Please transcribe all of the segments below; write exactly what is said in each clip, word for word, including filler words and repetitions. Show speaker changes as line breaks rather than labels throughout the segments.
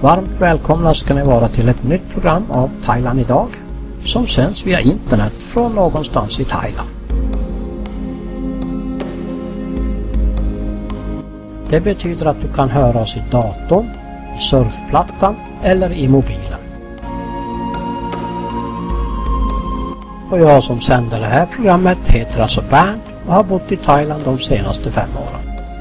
Varmt välkomna ska ni vara till ett nytt program av Thailand idag som sänds via internet från någonstans i Thailand. Det betyder att du kan höra oss i datorn, i surfplattan eller i mobilen. Och jag som sänder det här programmet heter alltså Bernt och har bott i Thailand de senaste fem åren.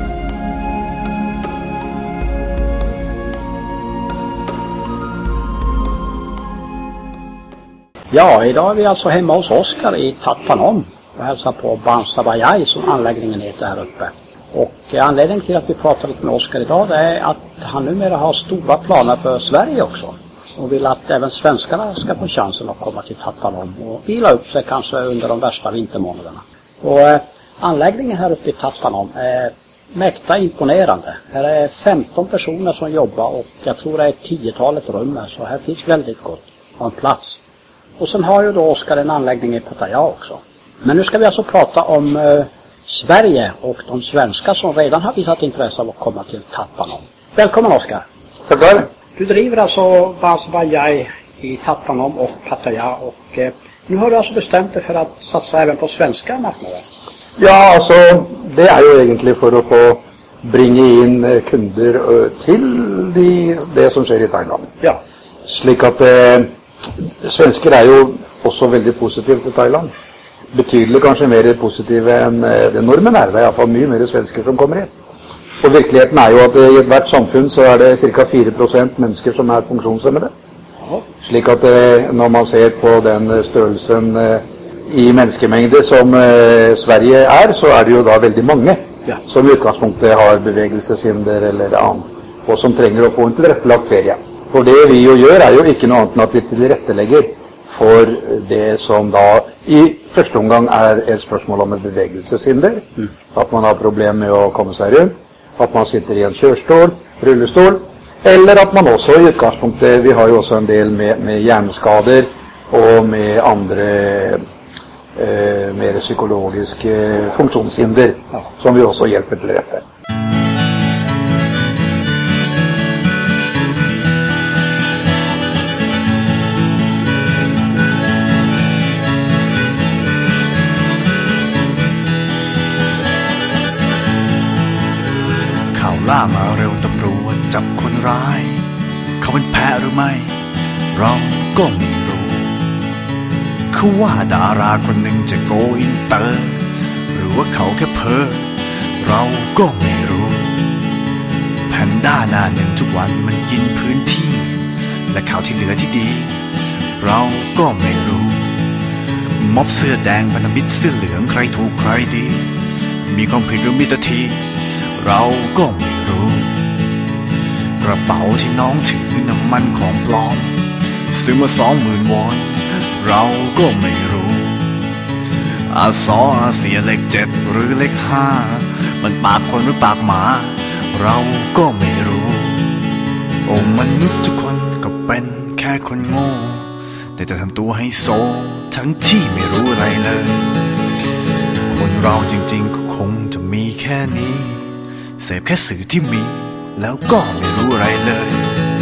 Ja, idag är vi alltså hemma hos Oskar i Tat Phanom och hälsar på Bansa Bayai som anläggningen heter här uppe. Och anledningen till att vi pratar lite med Oskar idag det är att han numera har stora planer för Sverige också. Och vill att även svenskarna ska få chansen att komma till Tat Phanom och vila upp sig kanske under de värsta vintermånaderna. Och eh, anläggningen här uppe i Tat Phanom är mäkta imponerande. Här är femton personer som jobbar och jag tror det är tiotalet rum här, så här finns väldigt gott och en plats. Och sen har ju då Oskar en anläggning i Pattaya också. Men nu ska vi alltså prata om eh, Sverige och de svenskar som redan har visat intresse av att komma till Tat Phanom. Välkommen Oskar.
Tackar.
Du driver alltså Bansa Bayai i Tat Phanom och Pattaya och eh, nu har du alltså bestämt dig för att satsa även på svenska marknader.
Ja, alltså det är ju egentligen för att få bringa in kunder till de, det som sker i Thailand.
Ja.
Slik att eh, svenskar är ju också väldigt positivt till Thailand. Betydligt kanske mer positiva än eh, det normen är. Det är i alla fall mycket mer svenskar som kommer hit. Och verkligheten är ju att i ett hvert samfunn så är det cirka fyra procent människor som är funktionshemmade. Ja. Slik att eh, när man ser på den størrelsen eh, i menneskemängder som eh, Sverige är så är det ju då väldigt många ja. Som i utgangspunktet har bevegelseshinder eller annat och som tränger att få en tillrättelagd ferie. Och det vi ju gör är ju inte något annat än att vi tillrättelägger för det som då i första omgång är ett spörsmål om ett bevegelseshinder. Mm. Att man har problem med att komma sig runt. Att man sitter i en körstol, rullestol. Eller att man också i utgangspunktet, vi har ju också en del med, med hjärnskador och med andra eh, mer psykologiska funktionshinder ja. Som vi också hjälper till rätta.
ล่ามาเร็วตำรวจจับคนร้ายเขาเป็นแพ้หรือไม่เราก็ไม่รู้เขาว่าดาราคนหนึ่งจะโกอินเตอร์หรือว่าเขาแค่เพ้อเราก็ไม่รู้แพนด้าหน้าหนึ่งทุกวันมันกินพื้นที่และข่าวที่เหลือที่ดีเราก็ไม่รู้ม็อบเสื้อแดงพันธมิตรเสื้อเหลืองใครถูกใครดีมีความผิดหรือมิสเตอร์ทีเราก็ไม่รู้กระเป๋าที่น้องถือน้ำมันของปลอมซื้อมาสองหมื่นวอนเราก็ไม่รู้อาซออาเซียเลขเจ็ดหรือเลขห้ามันปากคนหรือปากหมาเราก็ไม่รู้โอ้มนุษย์ทุกคนก็เป็นแค่คนโง่แต่จะทำตัวให้โซทั้งที่ไม่รู้อะไรเลยคนเราจริงๆก็คงจะมีแค่นี้เสพแค่สื่อที่มีแล้วก็ไม่รู้อะไรเลย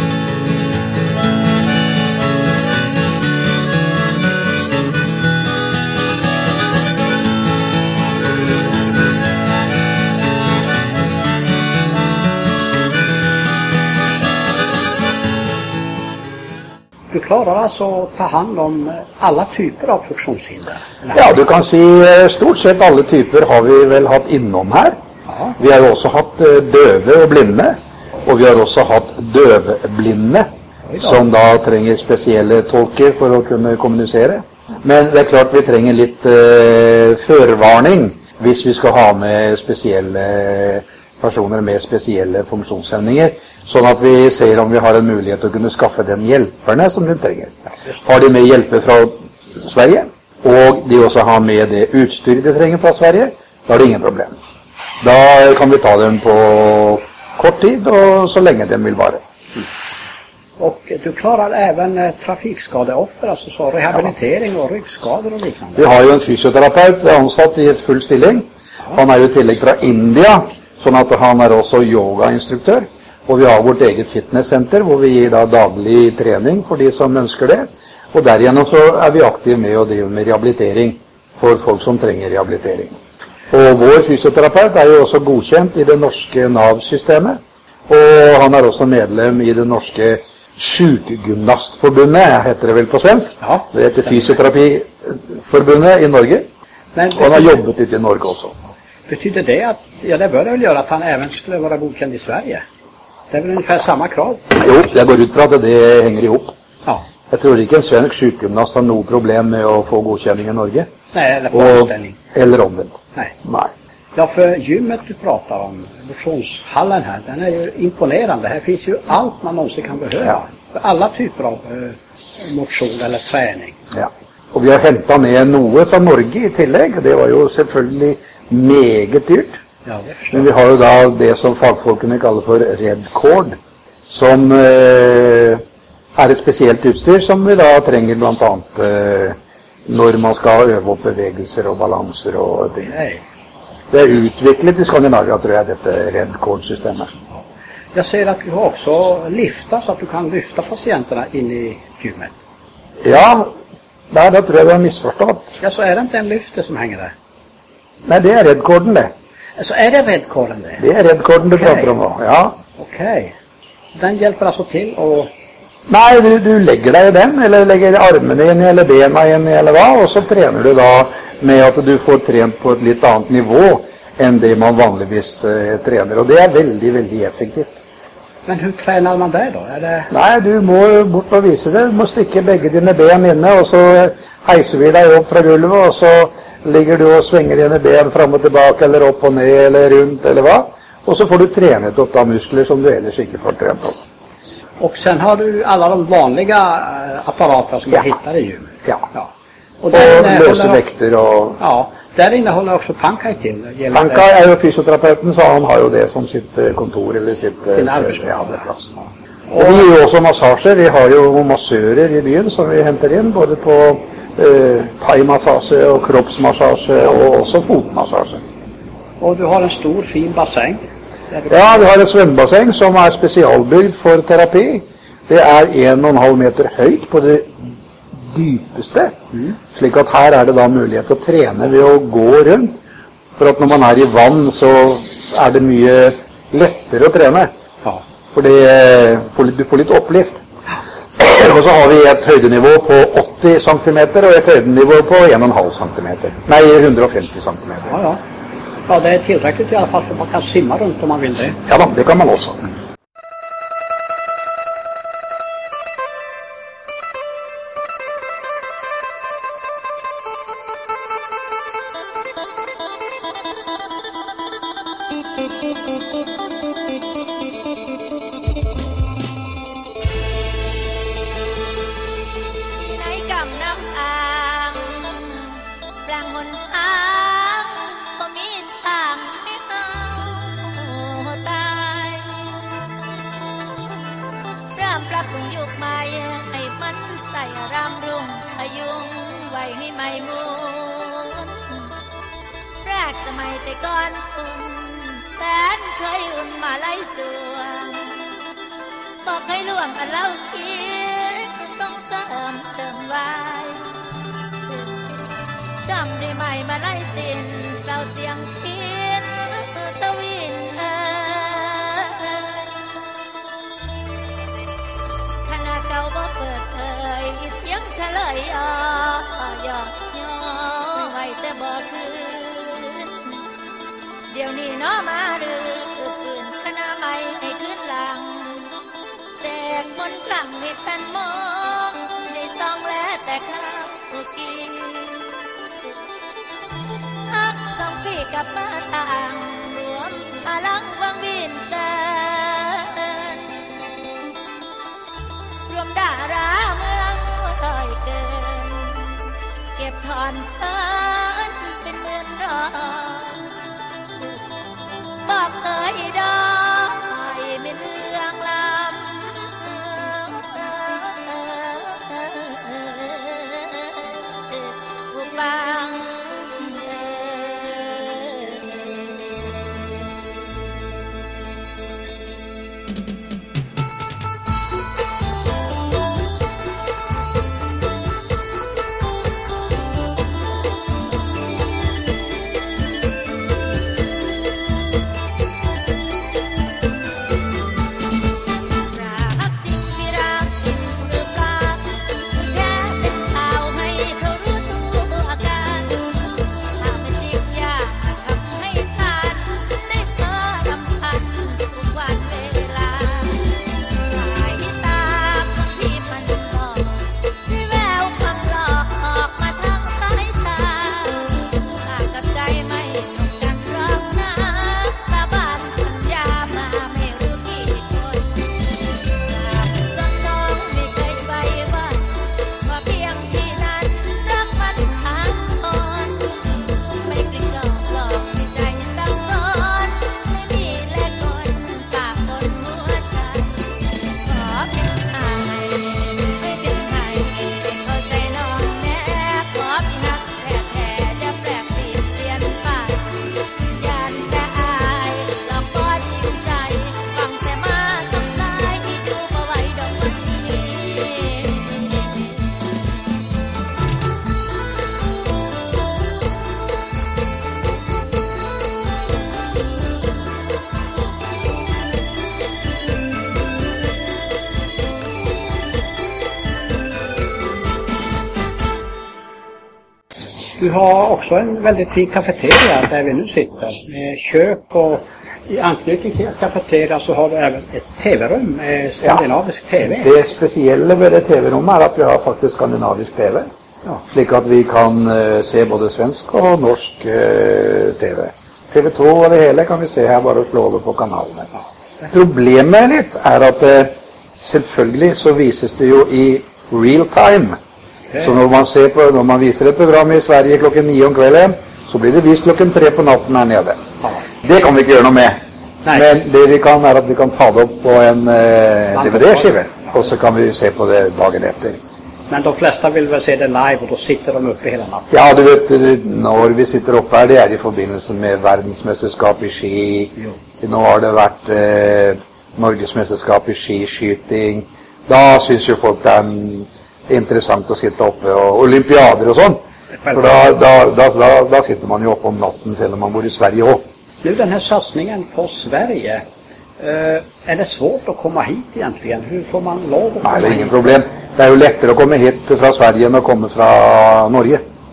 Du klarar alltså att ta hand om alla typer av funktionshinder?
Ja, du kan se stort sett alla typer har vi väl haft inom här. Ja. Vi har också haft döve och blinde. Och vi har också haft dövblinde som då tränger speciella tolker för att kunna kommunicera. Men det är klart vi tränger lite eh, förvarning hvis vi ska ha med speciella personer med speciella funktionshämningar. Så att vi ser om vi har en möjlighet att kunna skaffa den hjälperna som de tränger. Har de med hjälp från Sverige och de också har med det utstyr de tränger från Sverige, då är det ingen problem. Då kan vi ta dem på kort tid och så länge den vill vara. Mm.
Och du klarar även eh, trafikskadeoffer, alltså så rehabilitering och ryggskador och liknande.
Vi har ju en fysioterapeut ansatt i ett full stilling. Ja. Han är ju tillägg från India, så att han är också yogainstruktör. Og vi har vårt eget fitnesssenter, hvor vi gir da daglig trening for de som ønsker det. Og derigjennom så er vi aktive med å drive med rehabilitering for folk som trenger rehabilitering. Og vår fysioterapeut er jo også godkjent i det norske Nav-systemet. Og han er også medlem i det norske Sjukgymnastforbundet, heter det vel på svensk.
Ja,
det heter Fysioterapiforbundet i Norge. Men, og han har jobbet litt i Norge også.
Betyder det at, ja det bør det vel gjøre, at han även skulle være godkjent i Sverige? Det er vel ungefär samme krav?
Jo, jeg går ut fra at det henger ihop.
Ja.
Jeg tror ikke en svensk sjukgymnast har noe problem med å få godkjenning i Norge.
Nei, eller få anställning.
Eller omvendt.
Nei.
Nei.
Ja, för gymmet du pratar om, motionshallen här, den är ju imponerande. Här finns ju allt man någonsin kan behöva.
Ja.
För alla typer av eh, motion eller träning.
Ja. Og vi har hentet ned noe fra Norge i tillegg. Det var jo selvfølgelig meget dyrt.
Ja, det forstår
Men vi har jo da det som fagfolkene kaller for Redcord, som eh, er et spesielt utstyr som vi da trenger blant annet eh, når man skal øve opp bevegelser og balanser og ting.
Okay.
Det er utviklet i Skandinavia, tror jeg, dette Redcord-systemet.
Jag ser att du har också liftar så att du kan lyfta patienterna in i gymmet.
Ja, der, da tror jeg du har misforstått.
Ja, så är det inte en lyfter som hänger där?
Nei, det er Redcorden det.
Så är det Redcorden det?
Det er Redcorden du
Okay.
prater om nå, ja.
Okej. Så den hjälper alltså till och...
Nei, du, du legger deg i den, eller legger armene inn i, eller bena inn i, eller hva, og så trener du da med at du får trent på et litt annet nivå enn det man vanligvis eh, trener, og det er veldig, veldig effektivt.
Men hur tränar man där då? Är det...
Nei, du må bort og vise det. Du må stikke begge dine ben inne, og så heiser vi deg opp fra gulvet, og så ligger du og svinger dine ben fram og tilbake, eller opp og ned, eller rundt, eller hva. Og så får du trenet opp da muskler som du ellers ikke får trent opp.
Och sen har du alla de vanliga eh, apparater som
Ja.
du hittar i gymmet.
Ja.
Ja.
Og
innehåller-
løse vekter og...
Ja, där innehåller också Pankaj till. Gäller
Panka
det-
er jo fysioterapeuten, så han har jo det som sitt eh, kontor eller sitt eh,
Sin
sted.
arbeidsplass.
Ja, det er plass. Og vi gir jo også massasjer. Vi har jo massører i byen som vi henter inn, både på eh, thai-massasje og kroppsmassasje og også fotmassasje.
Och du har en stor fin bassäng. Där du-
Ja, vi har et svømmebasseng som er spesialbygd for terapi. Det er en og en halv meter høyt på det dypeste, slik at her er det da mulighet til å trene ved å gå rundt. For at når man er i vann, så er det mye lettere å trene.
Ja.
Fordi får litt- du får litt opplift. Og så har vi et høydenivå på åtti centimeter og et høydenivå på en og en halv centimeter. Nei, hundre og femti centimeter.
Ja, ja. Ja, det är tillräckligt i alla fall för man kan simma runt om man vill det.
Ja da, det kan man også.
ในกำน้ำอ่างปรางหนทางก็มีทางให้เอาตายเริ่มปรับปรุงยุคใหม่ให้มันใส่รำรุ่งพยุงไว้ให้ไม่มุนแรกสมัยแต่ก่อนอุ่นแสนเคยอุ่นมาไล่สวงบอกให้ร่วมกันเล่ากินต้องเสริมเติมไว้จำได้ไหมมาไล่สิ้นเศร้าเสียงพินตะวินเอ่ยคณะเก่าบ่เปิดเผยเพียงเฉลยอ่อยอกย่อไว้แต่บ่คืนเดี๋ยวนี้น้อมาดื้อคืนคณะใหม่ให้คืนหลังแตกบนกลางให้แฟนมองในต้องและแต่ข้าวกินฮักสองปีกับมาต่างรวมพลังวังวินเดินรวมดาราเมืองต่อยเกินเก็บถอนเพิ่นเป็นเมือนรอบอกเอ่ยดอยไม่เรื่องลำผู้ฟังเอ่ย
Du har också en väldigt fin kafeteria där vi nu sitter med kök och i anknytning till kafeteria så har du även ett tv-rum med skandinavisk
ja.
tv.
Det specielle ved det tv-rommet er at vi har faktisk skandinavisk tv. Ja. Slik at vi kan uh, se både svensk og norsk uh, tv. T V to og det hele kan vi se her, bare slå over på kanalene. Ja. Problemet litt er at uh, selvfølgelig så vises det jo i real time. Okay. Så når man, ser på, når man viser et program i Sverige klokken ni om kvelden, så blir det vist klokken tre på natten her nede. Ja. Det kan vi ikke gjøre noe med. Nei. Men det vi kan er at vi kan ta det opp på en uh, D V D-skive, og så kan vi se på det dagen efter.
Men de flesta vill väl se det live och då sitter de uppe hela natten?
Ja, du vet, når vi sitter oppe her, det er i forbindelse med verdensmesterskap i ski. Jo. Nå har det vært eh, Norgesmesterskap i skiskyting. Da synes jo folk det er en, interessant å sitte oppe, og olympiader og sånn. For da, da, da, da, da sitter man jo oppe om natten, selv om man bor i Sverige også.
Nu den här satsningen på Sverige, eh, är det svårt att komma hit egentligen? Hur får man lov att komma?
Nej, det är ingen problem. Det er jo lettere å komme hit fra Sverige enn å komme fra Norge.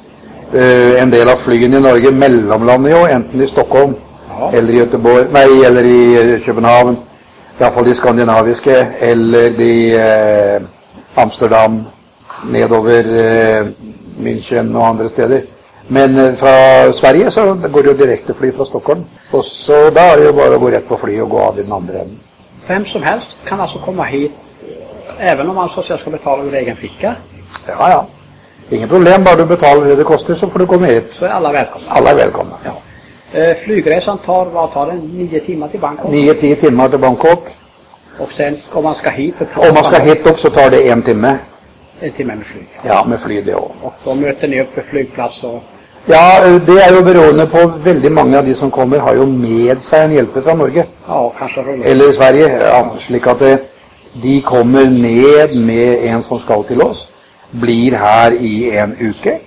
Uh, en del av flygene i Norge mellomlander jo, enten i Stockholm, ja. Eller i Göteborg, nei, eller i København, i hvert fall de skandinaviske, eller de uh, Amsterdam, nedover uh, München og andre steder. Men uh, fra Sverige så går det jo direkte fly fra Stockholm, og så da er det jo bare å gå rett på fly og gå av i den andre enden.
Hvem som helst kan altså komme hit, även om man så att säga ska betala ur egen ficka?
Ja, ja. Ingen problem, bara du betalar det det kostar så får du komma hit.
Så är alla välkomna?
Alla är välkomna.
Ja. Eh, flygresan tar, vad tar den? Nio timmar till Bangkok?
Nio, tio timmar till Bangkok.
Och sen om man ska hit?
Om man ska hit upp så tar det en timme.
En timme med flyg?
Ja, med flyg det också.
Och då möter ni upp för flygplats och...
Ja, det är ju beroende på väldigt många av de som kommer har ju med sig en hjälp från Norge.
Ja, kanske rullar.
Eller i Sverige, ja, slik att det, de kommer ned med en som skal til oss, blir her i en uke,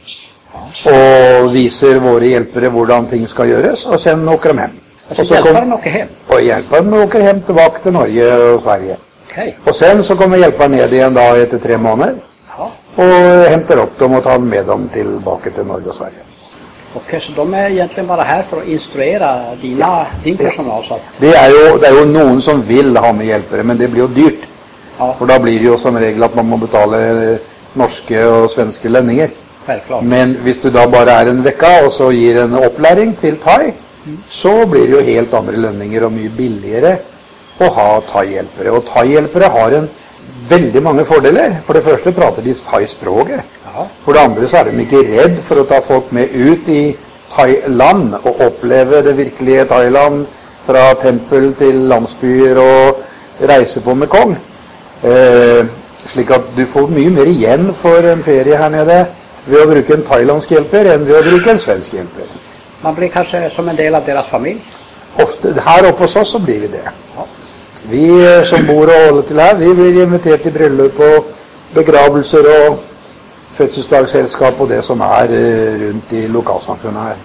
og viser våre hjelpere hvordan ting skal gjøres, og sen åker de hjem.
Og så hjelper de åker hjem?
Og hjelper de åker hjem tilbake til Norge og Sverige.
Okay.
Og sen så kommer hjelperen ned igjen da etter tre måneder, og henter opp dem og tar med dem tilbake til Norge og Sverige.
Okej, så de är egentligen bara här för att instruera dina, ja, din personal? Så att...
det, är ju, det är ju någon som vill ha med hjälpare, men det blir ju dyrt. Ja. For da blir det jo som regel at man må betale norske og svenske lønninger.
Självklart.
Men hvis du da bare er en vecka og så gir en opplæring til thai, mm. så blir det jo helt andre lønninger og mye billigere å ha thai-hjelpere. Og thai-hjelpere har en veldig mange fordeler. For det første prater de thai-språket. For det andre så er de ikke redd for å ta folk med ut i Thailand og oppleve det virkelige Thailand fra tempel til landsbyer og reise på Mekong. Eh, slik at du får mye mer igjen for en ferie her nede ved å bruke en thailandsk hjelper enn ved å bruke en svensk hjelper.
Man blir kanskje som en del av deres familie?
Ofte, her oppe hos oss så blir vi det. Ja. Vi som bor og holder til her, vi blir invitert til bryllup og begravelser og fødselsdagsselskap og det som er rundt i lokalsamfunnet her.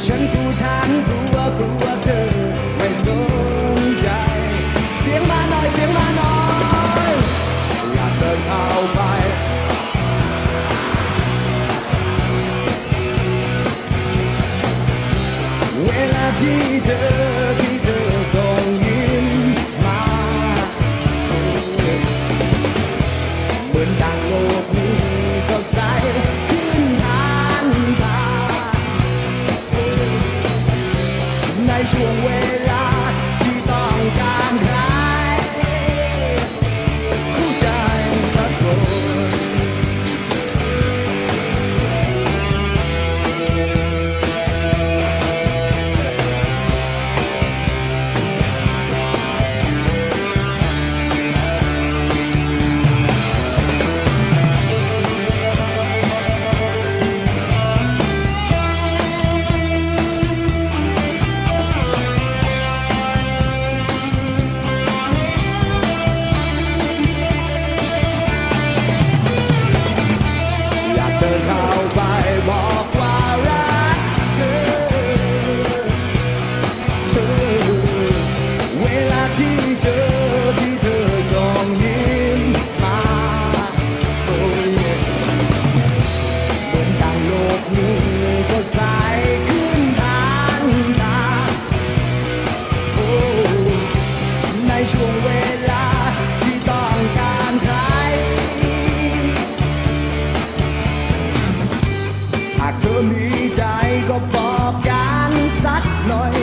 ฉันกลัวฉันกลัวกลัวเธอไม่สนใจเสียงมาหน่อยเสียงมาหน่อยอยากเดินเข้าไปเวลาที่เธอที่เธอส่งยิ้มมาเหมือนดังโลกนี้สดใสขึ้นทันตาในช่วงเวลาที่ต้องการใครคู่ใจสักคนเธอมีใจก็บอกกันสักหน่อย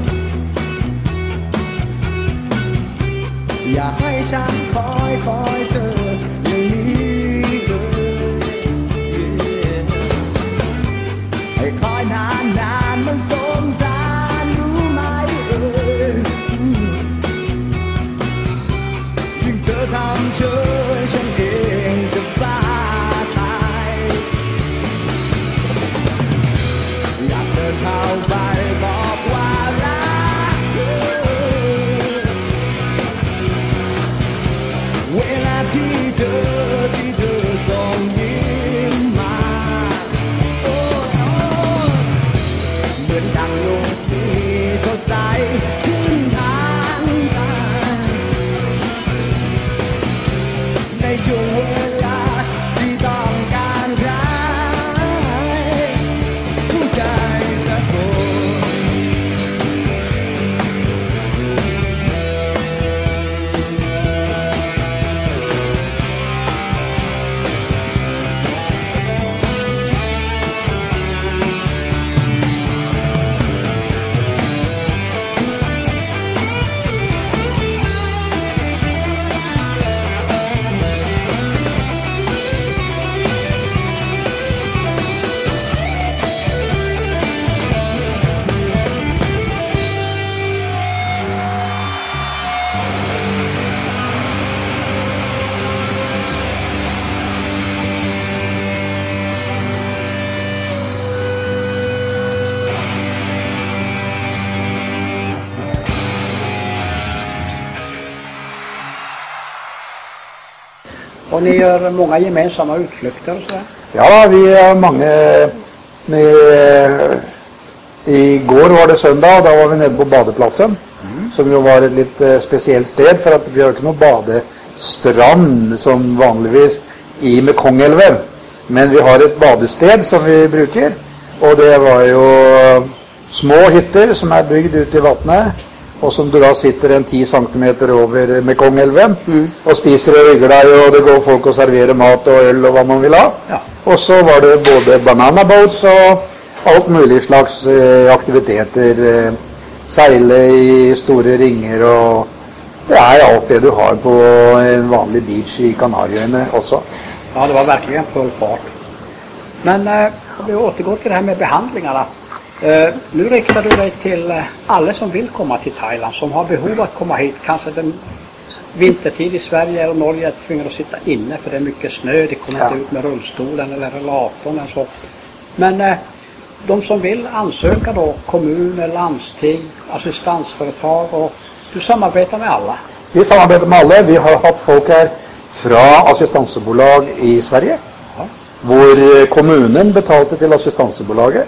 อย่าให้ฉันคอยคอยเธออย่างนี้เลยให้คอยนานนานมันสงสารรู้ไหมเอ่ยยิ่งเธอทำเฉยฉันเองจะบ้าเข้าไปบอกว่ารักเธอเวลาที่เธอที่เธอส่งยิ้มมาโอ้เหมือนดังโลกนี้สดใสขึ้นทันตาในช่วงเวลาที่ต้องการใครคู่ใจ
Och ni gör många gemensamma utflykter och så?
Ja, vi har många. Med, igår var det söndag, då var vi nede på badeplatsen. Mm. Som jo var ett lite speciellt sted, för att vi har inte någon badestrand som vanligvis i Mekongälven. Men vi har ett badested som vi brukar. Och det var ju små hytter som är byggd ut i vattnet. Och som du då sitter en tio centimeter över Mekongälven mm. och spiser och rygger dig, och det går folk och serverar mat och öl och vad man vill ha. Ja. Och så var det både banana boats och allt möjligt slags eh, aktiviteter. Eh, seile i stora ringer, och det är allt det du har på en vanlig beach i Kanarieöarna också.
Ja, det var verkligen full fart. Men eh, vi återgår till det här med behandlingarna. Uh, nu riktar du dig till uh, alla som vill komma till Thailand, som har behov att komma hit. Kanske den vintertid i Sverige och Norge är tvingade att sitta inne för det är mycket snö. Det kommer ja. inte ut med rullstolen eller rollatorn eller så. Men uh, de som vill ansöka då, kommuner, landsting, assistansföretag, och du samarbetar med alla?
Vi samarbetar med alla. Vi har haft folk här från assistansbolag i Sverige. Ja. Hvor kommunen betalte till assistansbolaget.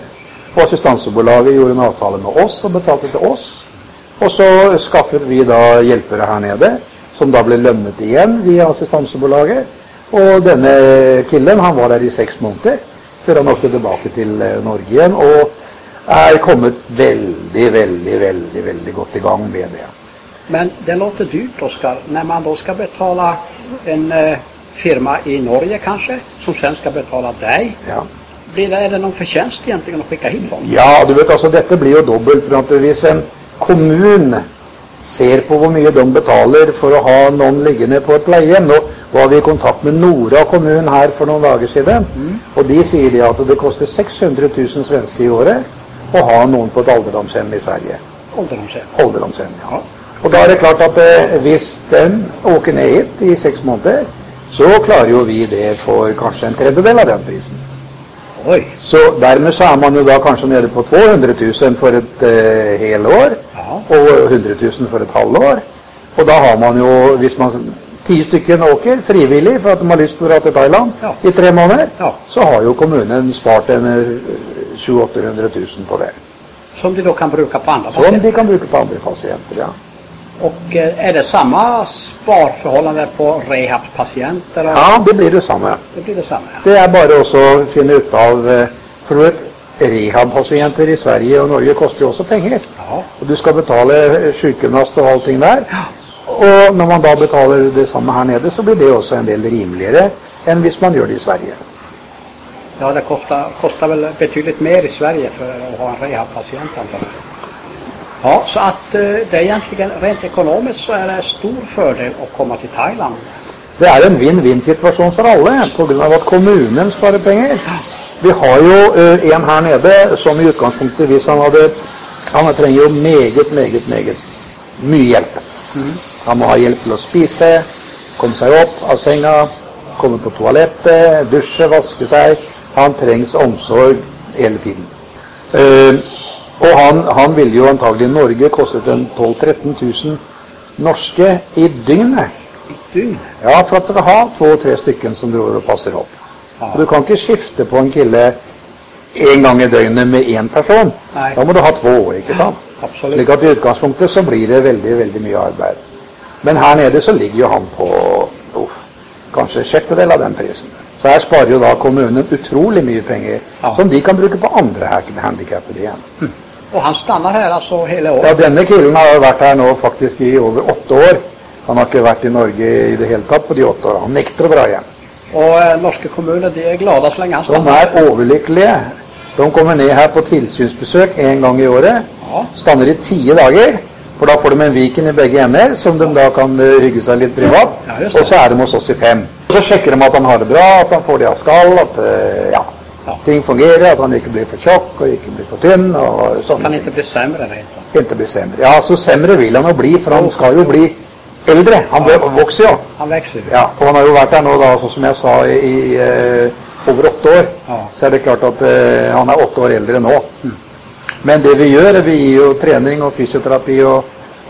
Og assistansebolaget gjorde en avtale med oss og betalte til oss. Og så skaffet vi da hjelpere her nede, som da ble lønnet igjen via assistansebolaget. Og denne killen, han var der i seks måneder, før han åkte tilbake til Norge igjen, og er kommet veldig, veldig, veldig, veldig godt i gang med det.
Men det låter dyrt, Oskar, när man då ska betala en eh, firma i Norge kanske, som sen ska betala dig.
Ja.
Blir det, är det någon förtjänst egentligen att skicka hit folk?
Ja, du vet altså, dette blir jo dobbelt, for at hvis en kommun ser på hvor mye de betaler for å ha noen liggende på et pleiehjem. Nå var vi i kontakt med Nora kommunen her for noen dager siden, mm. og de sier de at det koster seks hundre tusen svenske i året å ha noen på et alderdomshjem i Sverige.
Alderdomshjem?
Alderdomshjem, ja. Og da er det klart at eh, hvis den åker ned hit i seks måneder, så klarer jo vi det for kanskje en tredjedel av den prisen.
Oi.
Så dermed så er man jo da kanskje nede på to hundre tusen for et eh, hele år, ja. Og hundre tusen for et halvår. Og da har man jo, hvis man ti stykker åker frivillig for at de har lyst til å dra til Thailand, ja. I tre måneder, ja. Så har jo kommunen spart en sju til åtte hundre tusen på det.
Som de då kan bruka på andra patienter?
Som de kan bruka på andra patienter, ja.
Och är det samma sparförhållande på rehabspatienter?
Ja, det blir det samme.
Det blir det samme, ja.
Det er bare også å finne ut av, for du vet, rehabpasienter i Sverige og Norge koster jo også penger. Ja. Og du skal betale sykemast og allting der. Ja. Og når man da betaler det samme her nede, så blir det også en del rimeligere enn hvis man gjør det i Sverige.
Ja, det kostar, kostar väl betydligt mer i Sverige för att ha en rehabpatient, antar jag. Ja, så att eh, det är egentligen rent ekonomiskt så är det stor fördel att komma till Thailand.
Det er en vinn-vinn-situasjon for alle, på grunn av at kommunen sparer penger. Vi har jo uh, en her nede som i utgangspunktet, hvis han hadde, han trenger jo meget, meget, meget mye hjelp. Mm. Han må ha hjelp til å spise, komme seg opp av senga, komme på toalettet, dusje, vaske seg. Han trengs omsorg hele tiden. Uh, Og han, han ville jo antagelig i Norge kostet en tolv til tretten tusen norske i dygnet.
I dygnet?
Ja, for at du skal ha to-tre stykken som drar og passer opp. Ja. Du kan ikke skifte på en kille en gang i døgnet med en person. Nei. Da må du ha to, ikke sant?
Absolutt.
Slik at i utgangspunktet så blir det veldig, veldig mye arbeid. Men her nede så ligger jo han på uff, kanskje sjettedel av den prisen. Så her sparer jo da kommunen utrolig mye penger, ja. Som de kan bruke på andre handikappede igjen.
Hm. Og han stannar her altså hele året?
Ja, denne killen har vært her nå faktisk i over åtte år. Han har ikke vært i Norge i det hele tatt på de åtte år. Han nekter å dra hjem.
Og eh, norske kommuner, de er glade så lenge han stannar?
De er overlykkelige. De kommer ned her på tilsynsbesøk en gang i året. Ja. Stanner i ti dager. For da får de en weekend i begge ender, som de da kan uh, hygge seg litt privat. Ja, og så er de hos oss i fem. Og så sjekker de at han har det bra, at han får det han skal, at uh, ja, ja. Ting fungerer, at han ikke blir for tjokk og ikke blir for tynn. Og sånn.
Kan ikke bli sämre, eller?
Ikke bli sämre. Ja, så sämre vil han jo bli, for han skal jo bli eldre. Han ja. Vokser jo.
Han vekser.
Ja, og han har jo vært her nå, da, så som jeg sa, i, i uh, over åtte år. Ja. Så er det klart at uh, han er åtte år eldre nå. Mm. Men det vi gjør, vi gir jo trening og fysioterapi og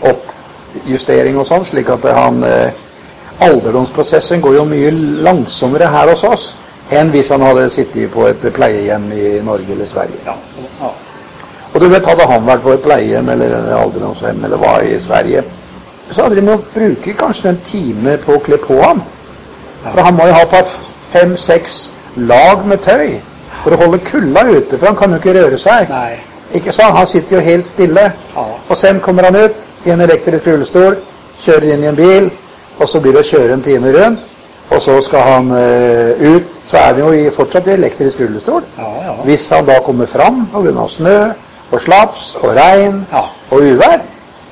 oppjustering og sånn, slik at han, eh, alderdomsprosessen går jo mye langsommere her hos oss, enn hvis han hadde sittet på et pleiehjem i Norge eller Sverige. Ja. Ja. Og du vet, hadde han vært på et pleiehjem eller en alderdomshjem eller hva i Sverige, så hadde de må bruke kanskje en time på å kle på ham. For han må jo ha på fem-seks lag med tøy for å holde kulda ute, for han kan jo ikke røre seg. Nei. Ikke sant? Han sitter jo helt stille, ja. Og sen kommer han ut i en elektrisk rullestol, kjører inn i en bil, og så blir det å kjøre en time rundt, og så skal han uh, ut, så er vi jo i, fortsatt i elektrisk rullestol. Ja, ja. Hvis han da kommer fram på grunn av snø, og slaps, og regn, ja. Og uvær,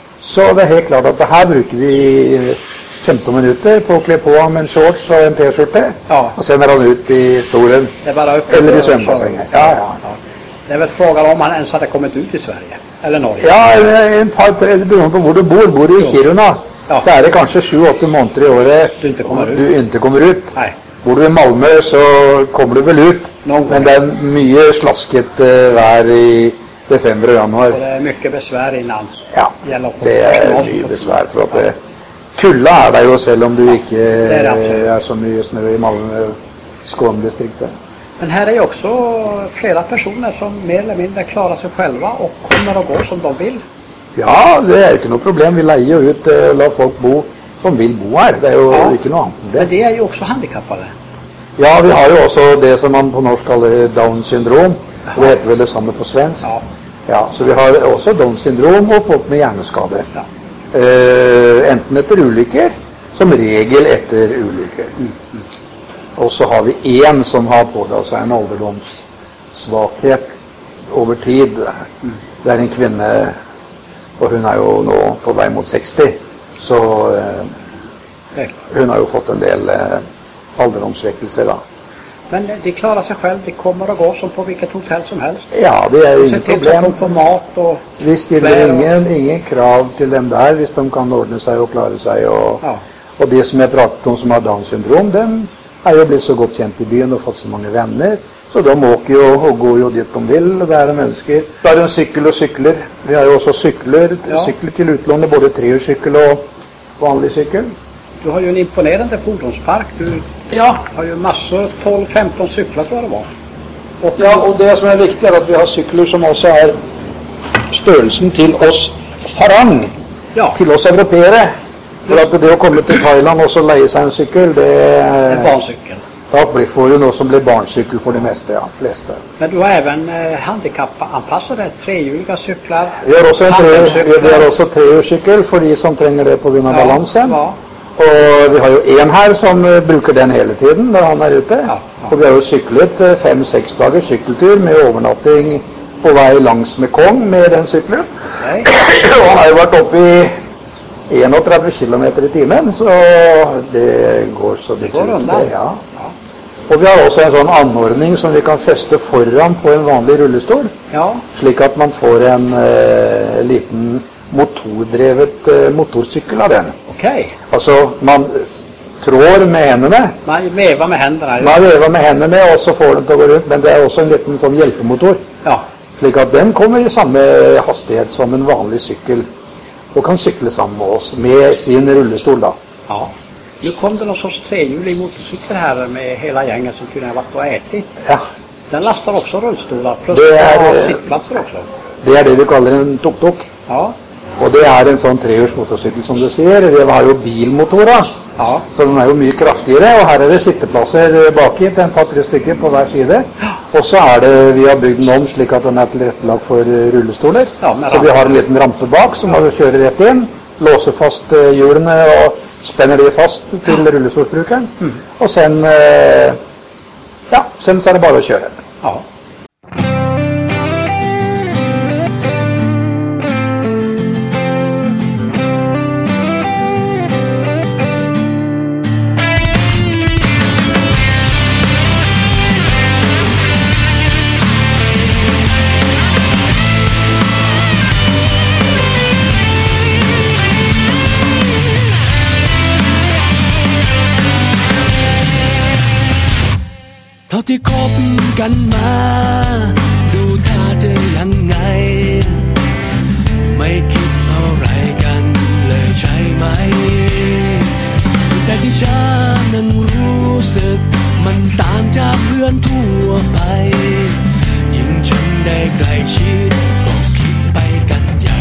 så det er helt klart at her bruker vi femten minutter på å kle på ham en shorts og en t-skjorte, ja. Og sender han ut i stolen, eller i svømmebassenget. Ja, ja.
Det är väl frågan om han ens hade kommit ut i Sverige eller Norge.
Ja, en par tre beroende på hvor du bor. Bor du i Kiruna, ja. Så er det kanskje sju-åtte måneder i året
du ikke kommer ut.
Du ikke kommer ut.
Nei.
Bor du i Malmö så kommer du vel ut. Men det er mye slasket uh, vær i desember og januar.
Og det er mye besvær innan.
Ja, det er mye besvær for at det, kulda er der jo selv om du ikke det er, det er så mye snø i Malmö Skåne-distriktet.
Men här är ju också flera personer som mer eller mindre klarar sig själva och kommer att gå som de vill.
Ja, det är inte något problem. Vi lägger ju ut och låter folk bo som vill bo här. Det är ju ja. Inte något annat.
Men det är ju också handikappade.
Ja, vi har ju också det som man på norsk kallar Down syndrom. Och det heter väl detsamma på svensk. Ja. Ja, så vi har också Down syndrom och folk med hjärnskador. Ja. Uh, enten efter olyckor, som regel efter olyckor. Mm. Mm. Och så har vi en som har på det, alltså en ålderdomssvaghet över tid. Mm. Det är en kvinna, och hon är ju nu på väg mot sextio. Så uh, hon har ju fått en del uh, ålderdomsväckelser då.
Men de klarar sig själv, de kommer och går som på vilket hotell som helst.
Ja, det är ju inget problem.
De får mat och
visst, det är ingen, och... ingen krav till dem där, hvis de kan ordna sig och klara sig. Och, ja. Och det som jag pratat om som har Down syndrom, de har ju blivit så gott känt i byn och fått så många vänner. Så de åker ju och går ju dit de vill, och där de önskar. Så är det en cykel och cykler. Vi har ju också cykler, ja. Cykler till utlåning, både treårscykel och vanlig cykel.
Du har ju en imponerande fordonspark. Du ja. Har ju massor, tolv femton cyklar tror jag det var.
Och, ja, och det som är viktigt är att vi har cyklar som också är störelsen till oss farang. Ja. Till oss européer. För att det har kommit till Thailand och så lägga sig en cykel, det är
en barncykel.
Ja, det får ju något som blir barncykel för det mesta, ja, flesta.
Men du har även eh, handikappanpassade trehjuliga cyklar.
Vi har också en tre, vi har också treårscykel för de som tränger det på grund av ja, balansen. Ja. Och vi har ju en här som uh, brukar den hela tiden när han är ute. Ja, ja. Och vi har ju cyklat uh, fem sex dagars cykeltur med övernattning på väg längs med Kong med den cykeln. Och han har ju varit uppe i trettio kilometer i timmen, så det går så det går undan. Det, ja. Ja. Och vi har också en sån anordning som vi kan fästa föran på en vanlig rullestol. Ja. Slik att man får en uh, liten motordrevet uh, motorcykel av den.
Okej. Okay.
Alltså man trår med händerna.
Man vevar med händerna.
Man vevar med händerna och så får den att gå runt. Men det är också en liten sån hjälpmotor. Ja. Slik att den kommer i samma hastighet som en vanlig cykel. Och kan cykla samman med oss med sin rullestol då.
Ja. Nu kom det någon sorts trehjulig motorcykel här med hela gänget som kunde ha varit och ätit. Ja. Den lastar också rullstolar. Plus det är sittplatser också.
Det är det vi kallar en tuk-tuk. Ja. Och det är en sån treårs motorcykel som du ser. Det var ju bilmotorer. Ja. Så den är ju mycket kraftigare. Och här är det sitteplatser bak i en par tre stykker på hver sida. Och så är det, vi har byggt den om slik att den är tillrättelagd för rullestolar. Ja, så vi har en liten rampe bak som man kör rätt in. Låser fast hjulen och spänner det fast till rullestolsbrukaren. Mm. Och sen, ja, sen så är det bara att köra. Ja.
เท่าที่คบกันมาดูท่าจะยังไงไม่คิดอะไรกันเลยใช่ไหมแต่ที่ฉันนั้นรู้สึกมันต่างจากเพื่อนทั่วไปยิ่งฉันได้ใกล้ชิดก็คิดไปกันใหญ่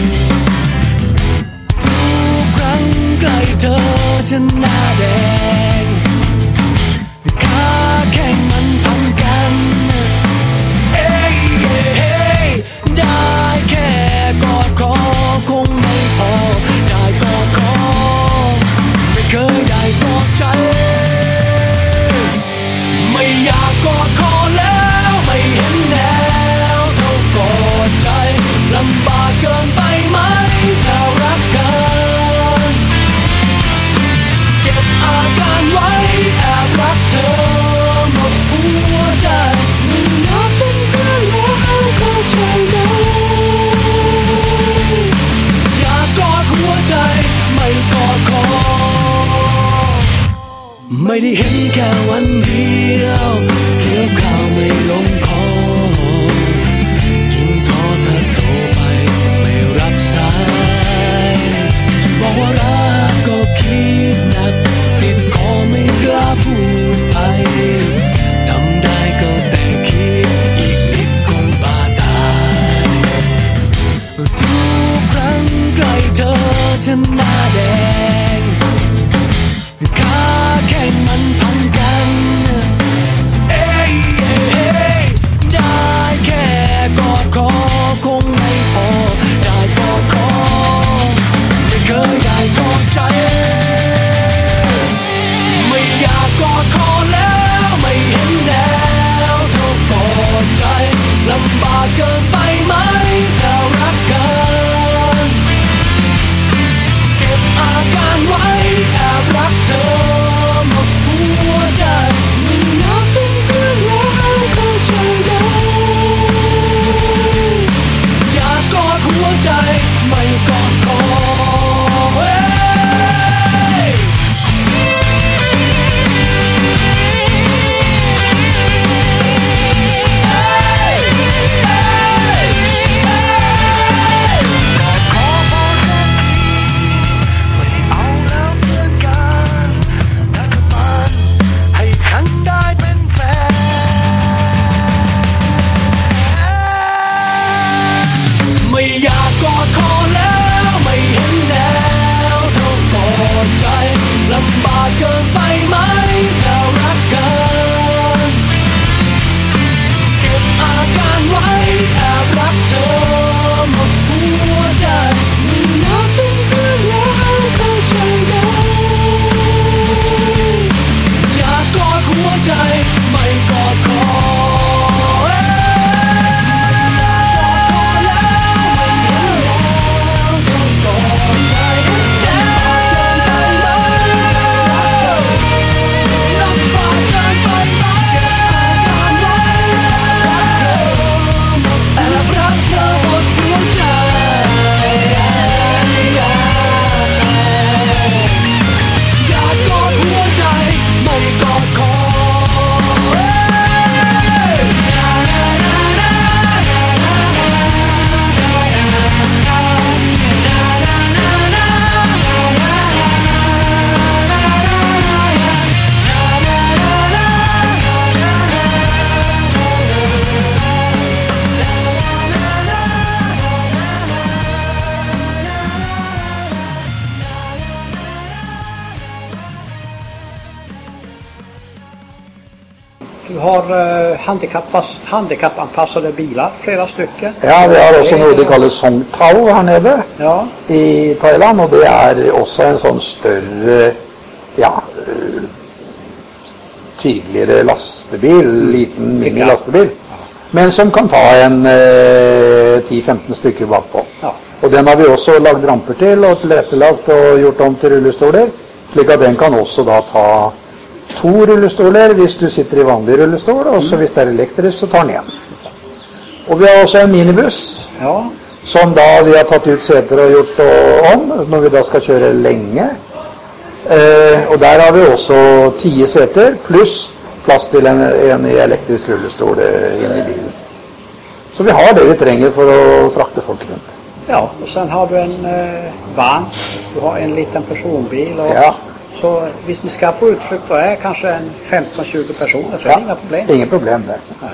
ทุกครั้งใกล้เธอฉันหน้าแดงขาแข่งมันทำกันเอ้ยได้แค่กอดคอคงไม่พอได้กอดคอไม่เคยได้กอดใจไม่อยากกอดคอแล้วไม่เห็นแนวเท่ากอดใจลำบากเกินไปไหมถ้ารักกันเก็บอาการไว้แอบรักเธอหมดหัวใจไม่อยากเป็นเพื่อนแล้วเข้าใจไหมอยากกอดหัวใจไม่กอดคอไม่ได้เห็นแค่วันเดียวเคี้ยวข้าวไม่ลงคอยิ่งท้อถ้าโตไปไม่รับสายจะบอกว่ารักก็คิดหนักติดคอไม่กล้าพูดไปทำได้ก็ากเกินไปไหมถ้ารักกันเก็บอาการไว้แอบรักเธอหมดหัวใจไม่นับเป็นเพื่อนแล้วเข้าใจแล้วอยากกอดหัวใจไม่กอดคอลำบากเกินไปไหมถ้ารักกันเก็บอาการไว้แอบรักเธอหมดหัวใจไม่นับเป็นเพื่อนแล้วเข้าใจแล้วอยากกอดหัวใจไม่กอดคอ
Du har uh, handikappanpassade bilar, flera stycken.
Ja, vi har også noe de kaller Song Tao her nede
ja.
i Thailand, og det er også en sånn større, ja, tidligere lastebil, liten mini-lastebil, men som kan ta en uh, ti til femten stykker bakpå. Ja. Og den har vi også lagd ramper til og tilrettelagt og gjort om til rullestoler, slik at den kan også da ta to rullestoler hvis du sitter i vanlig rullestol, og så hvis det er elektrisk så tar den igjen. Og vi har også en minibuss, ja. Som da vi har tatt ut seter og gjort om, når vi da skal kjøre lenge. Eh, og der har vi også ti seter, pluss plass til en, en elektrisk rullestol inn i bilen. Så vi har det vi trenger for å frakte folk rundt.
Ja, og sen har du en eh, van, du har en liten personbil, og ja. Så hvis vi skal på utflykt, då är kanske en femton till tjugo personer, så ja, är det inga problem.
Inga problem där.
Nej.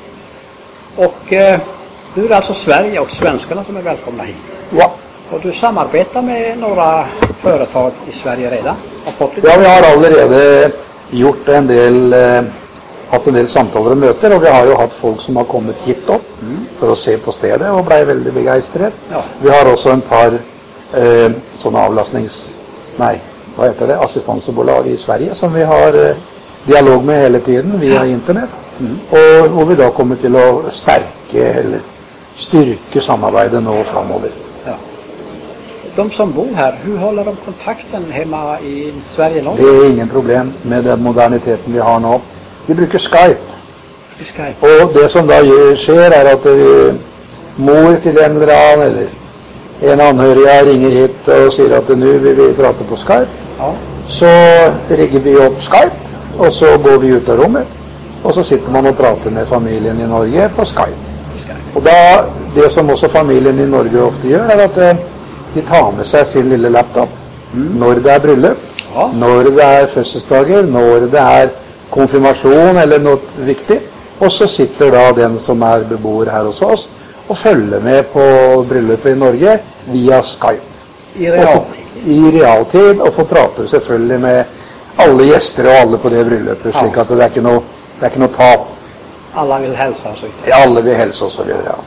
Och eh, nu är det alltså Sverige och svenskarna som är välkomna hit.
Ja.
Och du samarbetar med några företag i Sverige redan? Har fått lite...
Ja, vi har allerede gjort en del, eh, haft en del samtaler och möten, och vi har ju haft folk som har kommit hit upp mm. för att se på stedet och blev väldigt begeistrade. Ja. Vi har också en par eh, sådana avlastnings... Nej. Vad heter det, assistansebolag i Sverige som vi har eh, dialog med hele tiden via internet, mm. og hvor vi da kommer til å stärke eller styrke samarbeidet nå framover.
Ja. De som bor här, hur håller de kontakten hemma i Sverige nå?
Det är ingen problem med den moderniteten vi har nå. Vi bruker Skype.
Skype.
Og det som da sker er at vi, mor til en eller annen, eller en anhørig ringer hit og sier at nu vil vi prate på Skype. Ja. Så rigger vi opp Skype, og så går vi ut av rommet, og så sitter man og prater med familien i Norge på Skype. Skype. Og da, det som også familien i Norge ofte gjør, er at de tar med seg sin lille laptop mm. når det er bryllup, ja. Når det er fødselsdager, når det er konfirmasjon eller noe viktig, og så sitter da den som er beboer her hos oss og følger med på bryllupet i Norge via Skype.
I realtid?
I realtid, og får prate selvfølgelig med alle gjester og alle på det bryllupet, slik at det er ikke noe, det er ikke noe tap.
Alla vil hälsa og så videre.
Ja, alle vil hälsa og så videre, ja.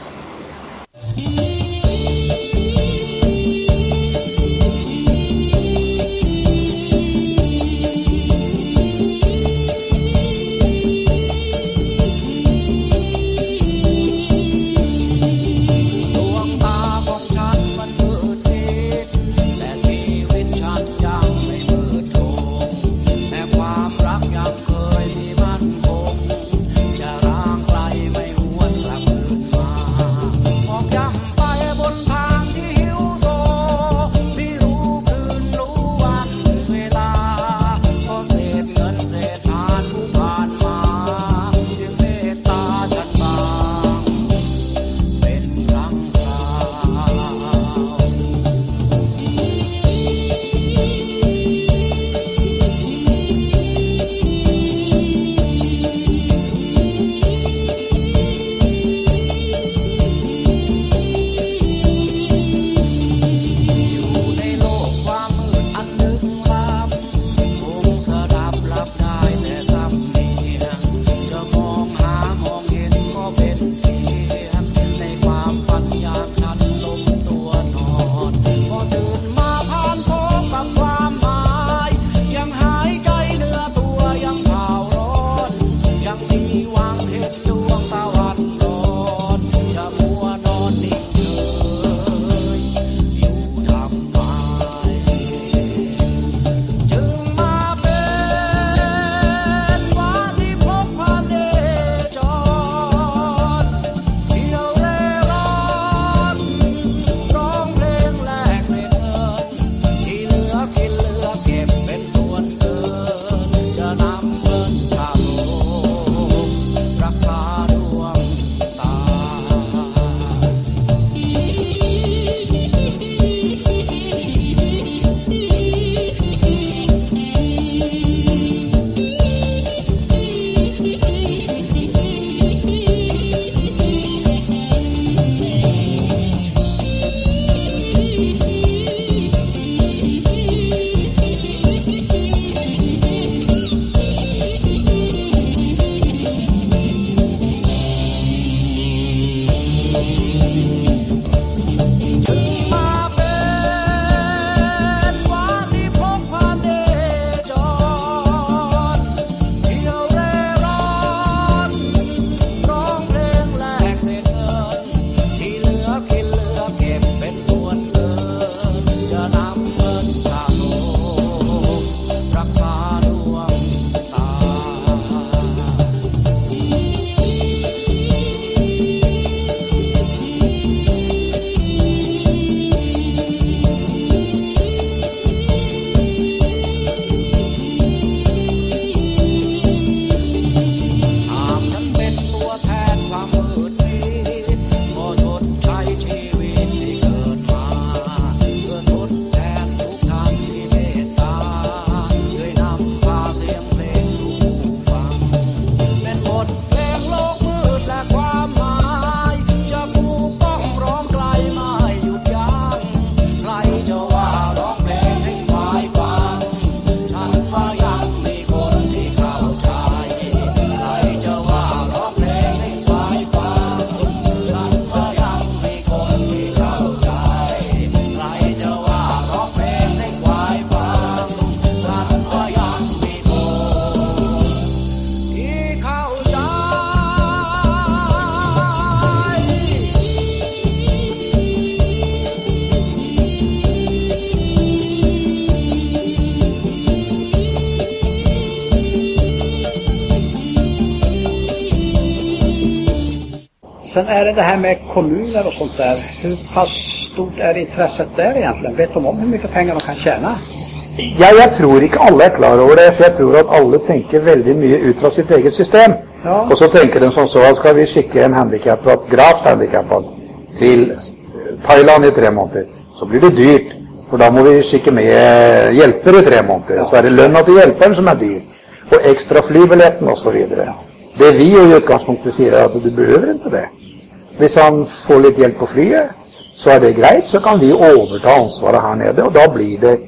Sen är det det här med kommuner och sånt där. Hur pass stort är intresset där egentligen? Vet de om hur mycket pengar de kan tjäna?
Ja, jeg tror ikke alle er klar over det, for jeg tror at alle tenker veldig mye ut fra sitt eget system.
Ja.
Og så tenker de som så at skal vi skikke en handicappet, gravt handicappet, til Thailand i tre måneder, så blir det dyrt. For da må vi skikke med hjelper i tre måneder. Så er det lønna til hjelperen som er dyr. Og ekstra flybilletten og så videre. Det vi jo i utgangspunktet sier er at du behøver ikke det. Hvis han får litt hjelp på flyet, så er det greit, så kan vi overta ansvaret her nede, og da blir det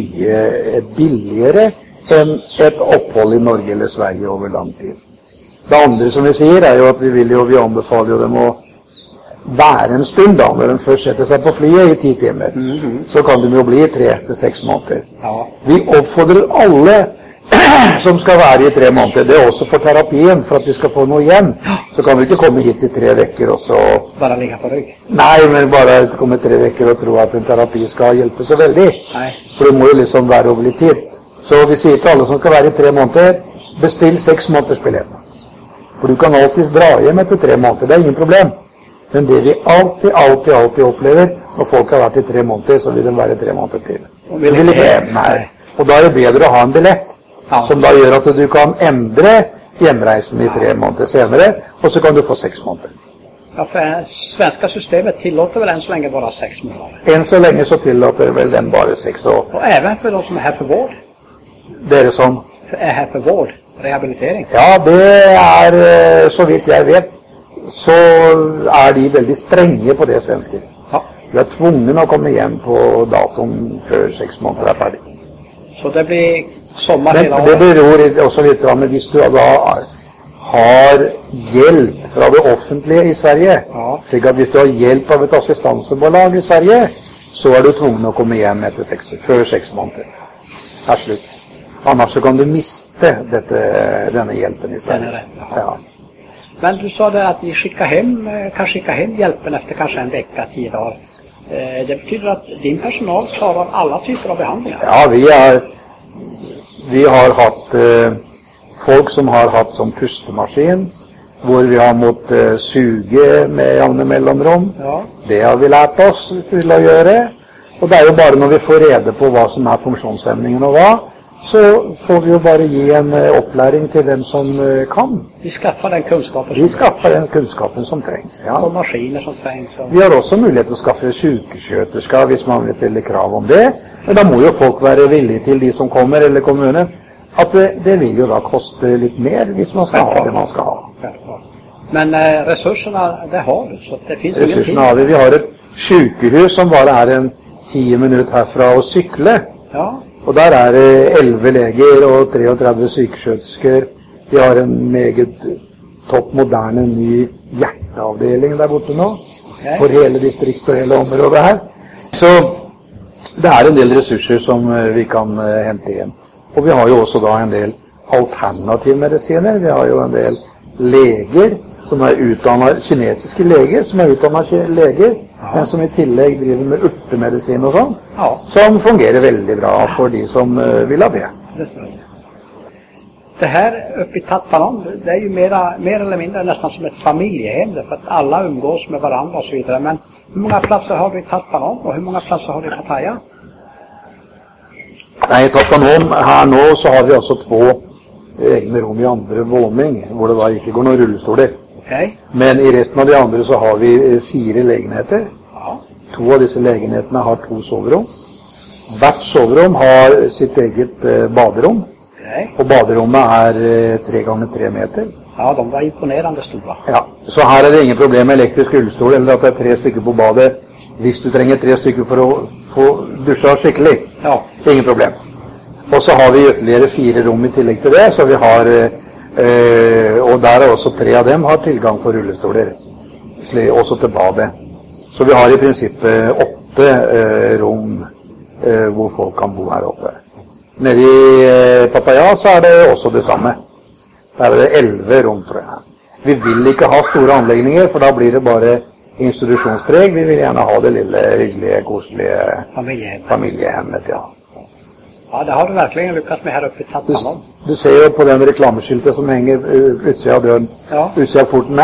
mye billigere enn et opphold i Norge eller Sverige over lang tid. Det andre som vi sier er jo at vi vil jo, vi anbefaler jo dem å være en stund da, når de først setter seg på flyet i ti timer, mm-hmm. så kan de jo bli tre til seks måneder. Ja. Vi oppfordrer alle som skal være i tre måneder, det er også for terapien, for at vi skal få noe igjen. Så kan vi ikke komme hit i tre vekker og så...
Bare ligge på rygg?
Nei, men bare komme tre vekker og tro at en terapi skal hjelpe så veldig. Nei. For det må jo liksom være over litt tid. Så vi sier til alle som skal være i tre måneder, bestill seks måneders billett. For du kan alltid dra hjem etter tre måneder, det er ingen problem. Men det vi alltid, alltid, alltid opplever, når folk har vært i tre måneder, så vil de være tre måneder til. Og vil ikke hjem, nei. Og da er det bedre å ha en billett. Ja. Som da gjør at du kan endre hjemreisen i tre måneder senere, og så kan du få seks måneder.
Ja, for svenska systemet tillåter väl än så länge bara sex månader?
Än så länge så tillåter väl den bara sex år.
Och även för de som är här för vård?
Det är som?
Är här för vård, rehabilitering?
Ja, det är, så vitt jag vet, så är de väldigt stränga på det svenska. Ja. Vi är tvungna att komma igen på datum för sex månader är färdig.
Så det blir sommar
men,
hela året?
Det beror också lite på, men hvis du da har hjälp från det offentliga i Sverige, ja. Så att hvis du har hjälp av ett assistansebolag i Sverige, så är du tvungen att komma igen efter sex, för sex månader. Det är slut. Annars så kan du miste dette, denna hjälpen i Sverige.
Rätt, ja. Men du sa det att ni skickar hem, kan skicka hem hjälpen efter kanske en vecka, tio dagar. Det betyder att din personal klarar alla typer av behandlingar?
Ja, vi, är, vi har haft eh, folk som har haft som pustemaskin, hvor vi har måttet eh, suge med jevne mellomrom. Ja. Det har vi lært oss til å gjøre. Og det er jo bare når vi får rede på hva som er funksjonshemmingen og hva, så får vi jo bare gi en uh, opplæring til dem som uh, kan.
Vi skaffer den kunnskapen
som Vi skaffer den kunnskapen som trengs, ja.
Og maskiner som trengs. Og...
Vi har også mulighet til å skaffe sykeskjøterskap hvis man vil stille krav om det. Men da må jo folk være villige til, de som kommer, eller kommunen, at det, det vil jo da koste litt mer hvis man skal ha det man skal ha.
Men uh, ressurserna, det har du, så det finnes ingenting.
Ressursene har vi. Vi har et sykehus som bare er en ti minutter herfra å sykle. Ja. Og der er det elleve leger og treogtredve sykeskjøtersker. Vi har en meget topp moderne ny hjerteavdeling der borte nå. Okay. For hele distriktet og hele området her. Så det er en del ressurser som vi kan hente igjen. Og vi har jo også da en del alternativmedisiner. Vi har jo en del leger som er utdannet, kinesiske leger som er utdannet leger, ja. Men som i tillegg driver med urtemedisin og sånn, ja. Som fungerer veldig bra for de som uh, vil ha det.
Det här uppe i Tatpanon, det är ju mera, mer eller mindre nästan som ett familjehem, för att alla umgås med varandra och så vidare. Men hur många platser har du i Tatpanon och hur många platser har du i Pattaya?
Nej, i Tatpanon här nu så har vi alltså två egna rum i andra våning, hvor det da ikke går noen rullestoler. Okay. Men i resten av de andre så har vi fire lägenheter. Ja. To av disse lägenheterna har to soverom. Hvert soverom har sitt eget eh, baderom. Okay. Og baderommet er eh, tre ganger tre meter.
Ja, de var imponerende store.
Ja, så her er det ingen problem med elektrisk rullestol, eller at det er tre stykker på badet, hvis du trenger tre stykker for å få dusja skikkelig. Ja. Ingen problem. Og så har vi ytterligere fire rom i tillegg til det, så vi har, eh, og der er også tre av dem har tilgang for rullestoler, også til badet. Så vi har i prinsippet åtte eh, rom eh, hvor folk kan bo her oppe. Nede i eh, Pattaya så er det også det samme. Der er det elleve rom, tror jeg. Vi vil ikke ha store anlegninger, for da blir det bare institusjonspreg. Vi vil gjerne ha det lille, hyggelige, koselige familiehemmet. familiehemmet, ja.
Ja, det har du verkligen lyckats med här uppe i Tatpanon.
Du, du ser jo på den reklameskiltet som henger utsida av døren, ja. Utsida av porten her.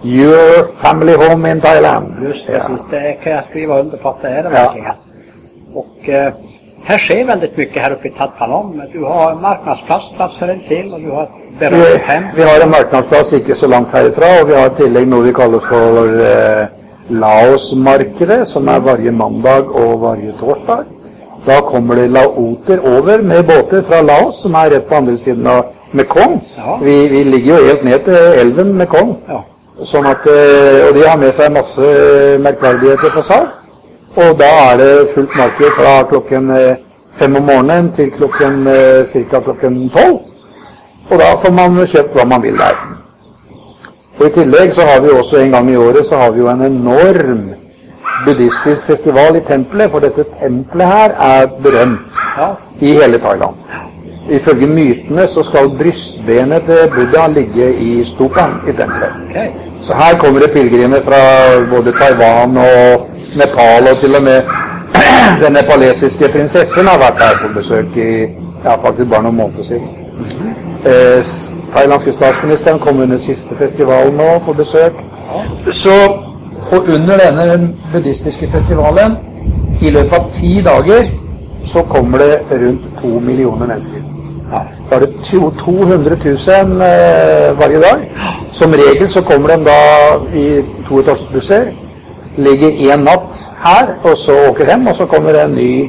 your family home in Thailand.
Just precis, ja. Det kan jag skriva under på att det är det verkligen. Och eh, här sker väldigt mycket här uppe i Tat Phanom. Du har marknadsplatser till och du har ett berömt hem.
Vi, vi har en marknadsplass inte så långt härifrån och vi har tillägg något vi kallar för eh, Laos-markedet som är varje måndag och varje torsdag. Då kommer det laoter över med båtar från Laos som är rätt på andra sidan av Mekong. Ja. Vi, vi ligger ju helt ner till älven Mekong. Ja. Sånn at, og de har med sig masse märkvärdigheter på sal. Och då är det fullt marked från klokken fem om morgonen till klokken cirka klokken tolv. Och då får man köpa vad man vill där. Och i tillägg så har vi också en gång i året så har vi ju en enorm buddhistisk festival i templet. För detta templet här är berömt ja. I hela Thailand. Ifølge mytene så skal brystbenet til Buddha ligge i stupan i templet. Okay. Så her kommer det pilgrimer fra både Taiwan og Nepal, og til og med den nepalesiske prinsessen har vært her på besøk i, ja, faktisk bare noen måneder siden. Mm-hmm. eh, Thailandske statsministeren kom under siste festivalen nå på besøk. Ja. Så, og under denne buddhistiske festivalen, i løpet av ti dager, så kommer det rundt to millioner mennesker. Ja. Da er det to hundre tusen eh, varje dag. Som regel så kommer de da i toetasjesbusser, ligger en natt her, og så åker hjem, og så kommer en ny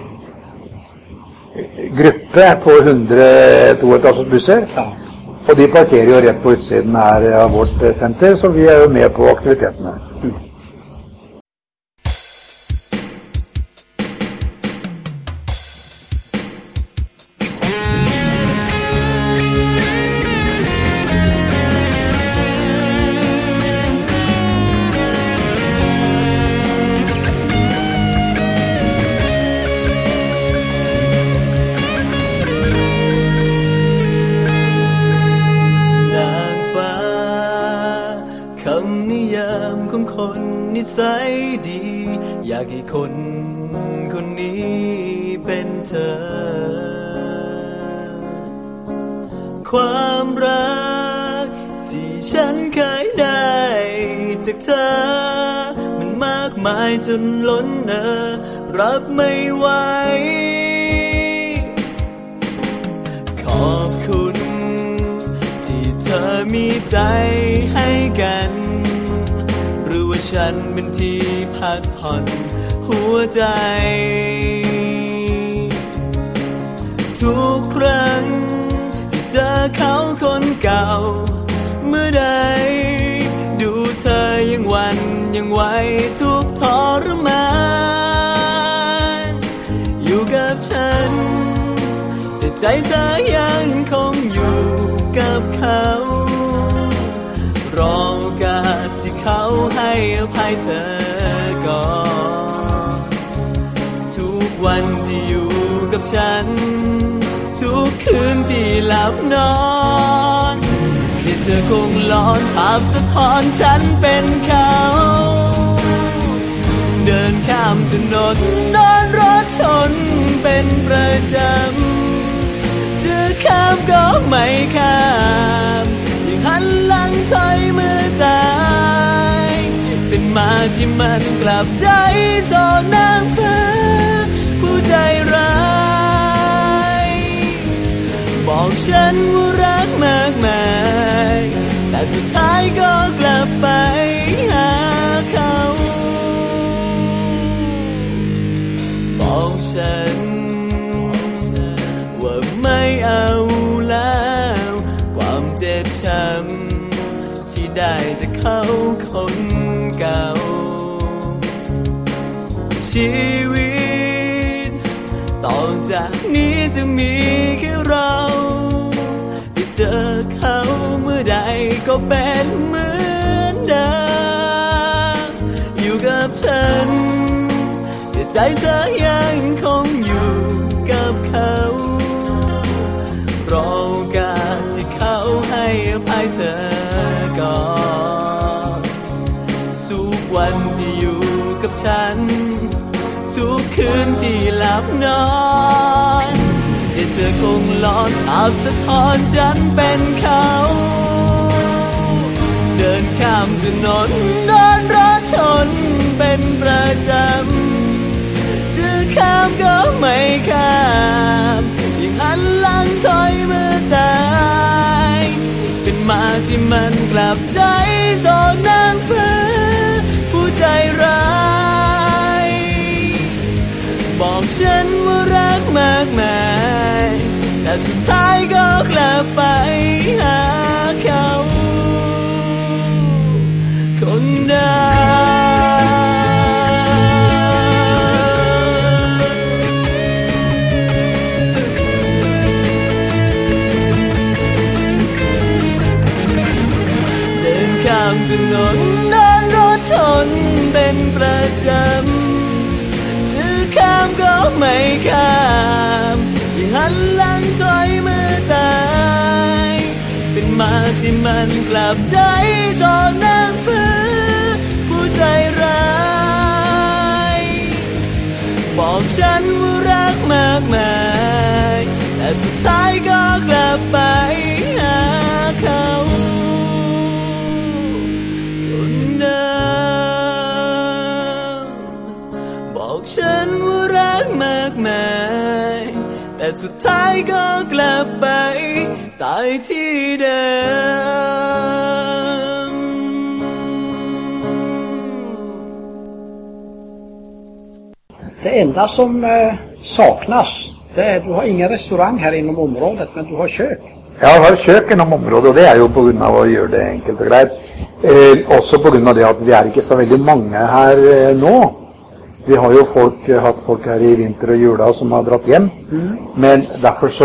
gruppe på hundre toetasjesbusser. Ja. Og de parkerer jo rett på utsiden her av vårt senter, så vi er jo med på aktivitetene. Mm.
สัยดีอยากให้คนคนนี้เป็นเธอความรักที่ฉันเคยได้จากเธอมันมากมายจนล้นเอ่อรับไม่ไหวขอบคุณที่เธอมีใจให้กันฉันเป็นที่พักผ่อนหัวใจทุกครั้งที่เจอเขาคนเก่าเมื่อใดดูเธอยังหวั่นยังไหวทุกทรมานอยู่กับฉันแต่ใจเธอยังคงอยู่กับเขารอโอกาสที่เขาให้อภัยเธอก่อนทุกวันที่อยู่กับฉันทุกคืนที่หลับนอนที่เธอคงหลอนภาพสะท้อนฉันเป็นเขาเดินข้ามถนนโดนรถชนเป็นประจำจะข้ามก็ไม่ข้ามหันหลังถอยมือตายเป็นมาที่มันกลับใจต่อนางฟ้าผู้ใจร้ายบอกฉันว่ารักมากมายแต่สุดท้ายก็กลับไปหาเขาบอกฉันว่าไม่เอาแล้วความเจ็บช้ำที่ได้จากเขาคนเก่าชีวิตต่อจากนี้จะมีแค่เราที่เจอเขาเมื่อใดก็เป็นเหมือนเดิมอยู่กับฉันแต่ใจเธอยังคงอยู่กับเขารอโอกาสที่เขาให้อภัยเธอก่อนทุกวันที่อยู่กับฉันทุกคืนที่หลับนอนที่เธอคงหลอนภาพสะท้อนฉันเป็นเขาเดินข้ามถนนโดนรถชนเป็นประจำจะข้ามก็ไม่ข้ามยิ่งหันหลังถอยมือตายเป็นมาที่มันกลับใจโทษนางฟ้าผู้ใจร้ายบอกฉันว่ารักมากมายแต่สุดท้ายก็กลับไปหาเขาคนเดิมข้ามถนนโดนรถชนเป็นประจำจะข้ามก็ไม่ข้ามยิ่งหันหลังถอยมือตายเป็นมาที่มันกลับใจจนนางฟ้าผู้ใจร้ายบอกฉันว่ารักมากมายแต่สุดท้ายก็กลับไปหาเขาคนเดิมบอกฉันว่ารักมากมายแต่สุดท้ายก็กลับไปตายที่เดิม
Det enda som eh, saknas, det er du har ingen restaurang her inom området, men du har kjøk.
Ja, jeg har kjøk innom området, og det er jo på grunn av å gjøre det enkelt og greit. Eh, også på grunn av det at vi er ikke så veldig mange her eh, nå. Vi har jo folk, hatt folk her i vinter og jula som har dratt hjem, mm. men derfor så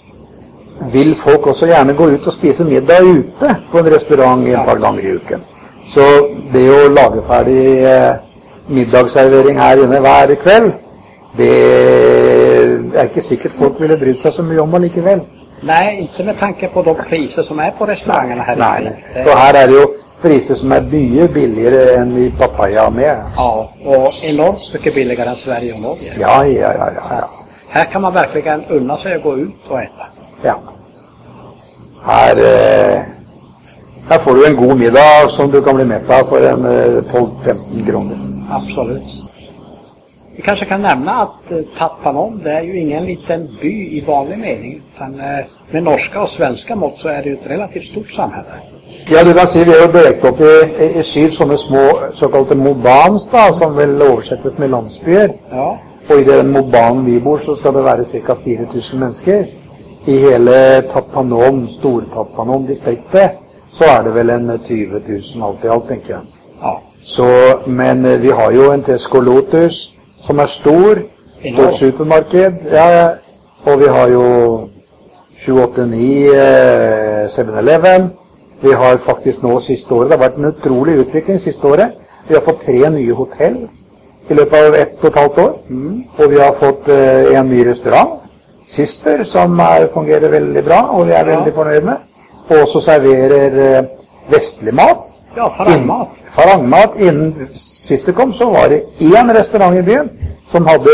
vil folk også gjerne gå ut og spise middag ute på en restaurant et par ganger i uken. Så det å lage ferdig eh, middagsservering her inne hver kveld, det er ikke sikkert folk ville brydd seg så mye om allikevel.
Nei, ikke med tanke på de priser som er på restaurantene her.
Nei, nei. Og her er det jo priser som er mye billigere enn i Pattaya med.
Ja, og enormt mye billigere enn Sverige og Norge.
Ja, ja, ja, ja, ja.
Her kan man verkligen unna seg å gå ut og ete.
Ja. Her, eh, her får du en god middag som du kan bli med på for en eh, tolv til femten kroner.
Absolut. Vi kanske kan nämna att eh, Tat Phanom, det är ju ingen liten by i vanlig mening, utan eh, med norska och svenska mått så är det ju ett relativt stort samhälle.
Ja, du kan si vi er jo delt opp i, i, i syv sånne små såkalte mobans da, som vel oversettes med landsbyer. Ja. Og i den mobanen vi bor så skal det være ca. fire tusen mennesker. I hele Tat Phanom, Stor-Tat Phanom-distriktet, så er det vel en tyve tusen alt i alt, tenker jeg. Ja. Så, men vi har jo en Tesco Lotus som er stor, stort supermarked, ja, og vi har jo sju åtte ni seven eleven. Vi har faktisk nå siste året, det har vært en utrolig utvikling siste året. Vi har fått tre nye hotell i løpet av ett og et halvt år, mm. og vi har fått uh, en ny restaurant, Sister, som er, fungerer veldig bra, og vi er ja. veldig fornøyd med. Og også serverer uh, vestlig mat.
Ja, farangmat.
In, farangmat. Innen Sister kom, så var det én restaurant i byen som hadde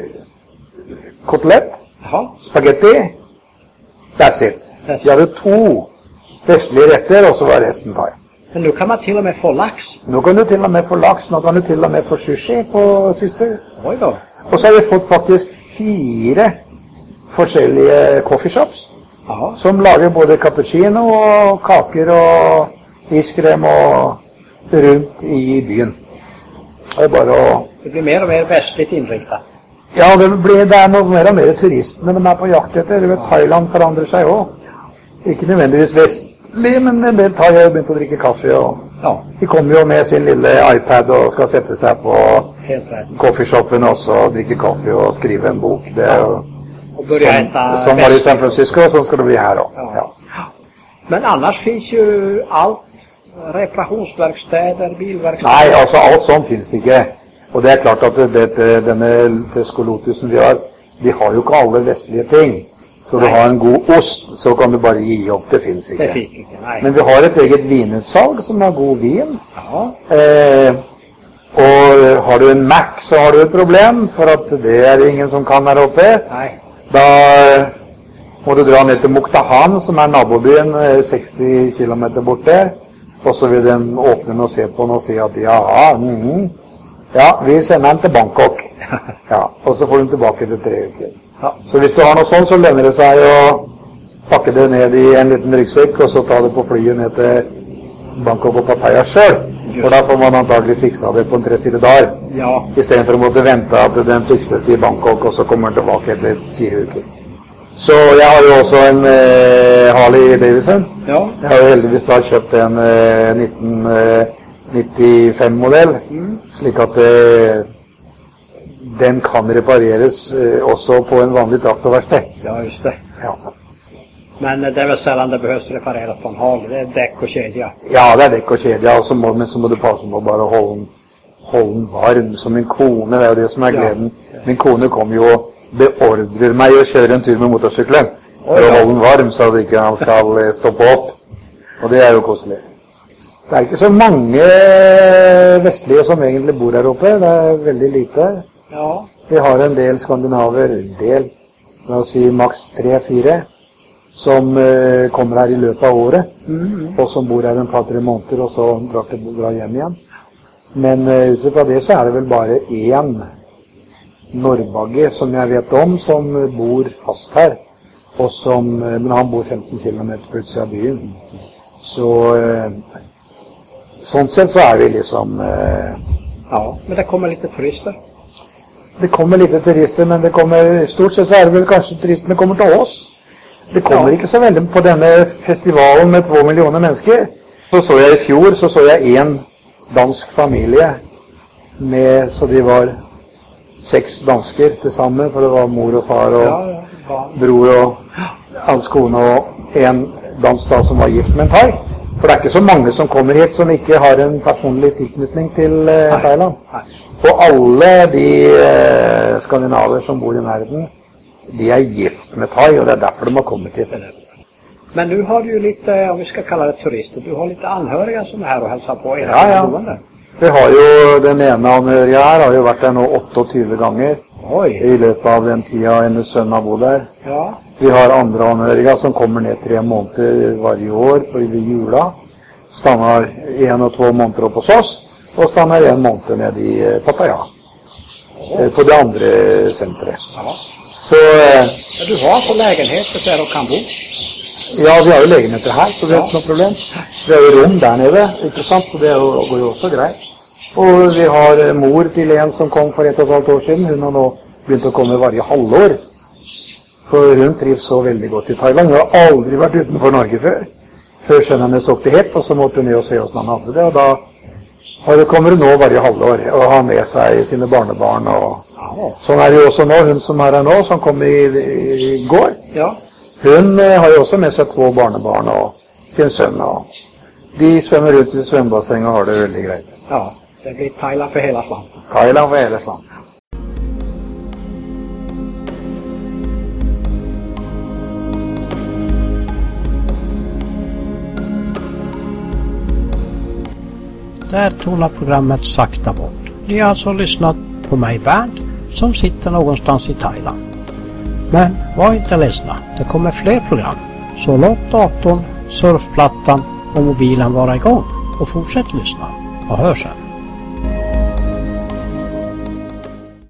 kotelett, spagetti, that's it. That's de hadde to vestlige retter, og så var resten thai.
Men nå kan man til og med få laks.
Nå kan du til og med få laks, nå kan du til og med få sushi på Sister.
Oi da.
Og så har vi fått faktisk fire forskjellige coffeeshops, Aha. som lager både cappuccino og kaker og iskrem og rundt i byen. Det er bare å...
Det blir mer og mer vestligt innriktet.
Ja, det, blir, det er noe mer og mer turistene de er på jakt etter. Thailand forandrer seg også. Ikke nødvendigvis vestlig, men en del thai har begynt å drikke kaffe. Og ja. De kommer jo med sin lille iPad og skal sette seg på coffeeshopen også og drikke kaffe og skrive en bok. Det er jo som, som var i San Francisco, og sånn skal det bli her også. Ja. Ja.
Men annars finns ju allt. Reparationsverksteder, bilverksteder.
Nei, altså alt sånt finnes ikke. Og det er klart at det, det, denne Tesco Lotusen vi har, de har jo ikke alle vestlige ting. Skal du ha en god ost, så kan du bare gi opp. Det finnes ikke.
Det fikk ikke, nei.
Men vi har et eget vinutsalg som har god vin. Ja. Eh, og har du en Mac, så har du et problem, for at det er ingen som kan her oppe. Nei. Da må du dra ned til Muktahan, som er nabobyen seksti kilometer borte. Og så vil de åpne den og se på den og si at ja, mm, ja, vi sender den til Bangkok. Ja, og så får de tilbake til tre uker. Ja. Så hvis du har noe sånt, så lønner det seg å pakke det ned i en liten ryggsekk, og så ta det på flyet ned til Bangkok og Pattaya selv. For da får man antagelig fiksa det på en tre-fire dager. Ja. I stedet for å måtte vente at den fikses i Bangkok, og så kommer den tilbake etter fire uker. Så jeg har jo også en eh, Harley Davidson. Ja. Jeg har jo heldigvis da kjøpt en eh, nitten nittifem-modell, mm. slik at eh, den kan repareres eh, også på en vanlig traktorverksted.
Ja, just det.
Ja.
Men det er vel sällan det behøves repareres på en Harley. Det er dekk og kjedja.
Ja, det er dekk og kjedja, og så må, men så må du passe på bare å holde den, holde den varm som min kone. Det er jo det som er gleden. Ja. Min kone kom jo og beordrer meg å kjøre en tur med motorsykkelen for å holde den varm, så at ikke han skal stoppe opp. Og det er jo koselig. Det er ikke så mange vestlige som egentlig bor her oppe. Det er veldig lite. Ja. Vi har en del skandinaver, en del, la oss si maks tre-fire, som uh, kommer her i løpet av året, mm. og som bor her en par-tre måneder, og så drar, til, drar hjem igjen. Men uh, ut fra det så er det vel bare én norrbagge som jeg vet om, som uh, bor fast her, og som, uh, men han bor femten kilometer på utsida av byen. Så uh, sånn sett så er vi liksom... Uh,
ja, men det kommer litt turister.
Det kommer litt turister, men det kommer, stort sett så er det vel kanskje turistene kommer til oss. Det kommer ja. ikke så veldig på denne festivalen med to millioner mennesker. Så så jeg i fjor, så så jeg en dansk familie med, så de var seks dansker til sammen, for det var mor og far og ja, ja. bror og hans kone og en dansk da som var gift med en thai. For det er ikke så mange som kommer hit som ikke har en personlig tilknytning til uh, Thailand. Nei. Og alle de uh, skandinaver som bor i nærheten, de er gift med thai, og det er derfor de har kommet hit.
Men nu har du jo litt, om vi skal kalle det turister, du har litt anhøriga som er her og helser på.
Ja, ja. Vi har jo, den ene anhøriga her har jo vært der nå åttiåtte ganger. Oi. I løpet av den tida hennes sønn har bodd der. Ja. Vi har andre anhøriga som kommer ned tre måneder hver år på jula. Stannar en og to måneder opp hos oss, og stannar en måned ned i Pattaya. Oh. På det andre senteret. Ja. Så, eh,
ja, du har så lägenheter der du kan bo?
Ja, vi har jo lägenheter her, så det er ikke noe problem. Vi har jo rom der nede, ikke sant? Så det går jo også greit. Og vi har mor til en som kom for et og et halvt år siden. Hun har nå begynt å komme varje halvår. For hun trives så veldig godt i Thailand. Hun har aldri vært utenfor Norge før. Før sønnen hennes åkte hit, og så måtte hun ned og se hvordan han hadde det. Og da kommer hun nå varje halvår og har med seg sine barnebarn og... Sånn er det jo også nå, hun som er her nå, som kom i, i går. Ja. Hun eh, har jo også med seg to barnebarn og sin sønn. Og de svømmer ut i svømmebassenget og har det veldig greit.
Ja, det blir Thailand for hele land.
Thailand for hele land.
Där tonar programmet sakta bort. Ni har alltså lyssnat på mig, Bernt, som sitter någonstans i Thailand. Men var inte ledsna, det kommer fler program. Så låt datorn, surfplattan och mobilen vara igång och fortsätt lyssna och hör sen.